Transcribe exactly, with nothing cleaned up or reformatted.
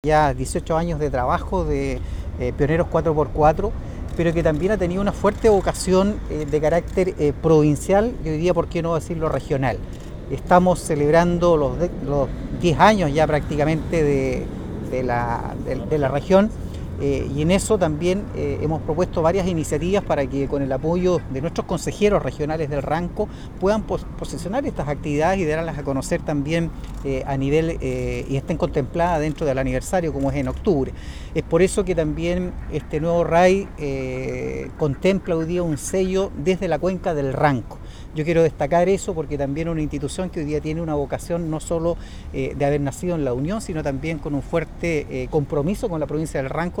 Ya dieciocho años de trabajo de eh, Pioneros cuatro por cuatro, pero que también ha tenido una fuerte vocación eh, de carácter eh, provincial y hoy día, por qué no decirlo, regional. Estamos celebrando los, de, los diez años ya prácticamente de, de, la, de, de la región eh, y en eso también eh, hemos propuesto varias iniciativas para que con el apoyo de nuestros consejeros regionales del Ranco puedan pos posicionar estas actividades y darlas a conocer también eh, a nivel eh, y estén contempladas dentro del aniversario como es en octubre. Es por eso que también este nuevo R A I eh, contempla hoy día un sello desde la cuenca del Ranco. Yo quiero destacar eso porque también es una institución que hoy día tiene una vocación no solo eh, de haber nacido en la Unión, sino también con un fuerte eh, compromiso con la provincia del Ranco.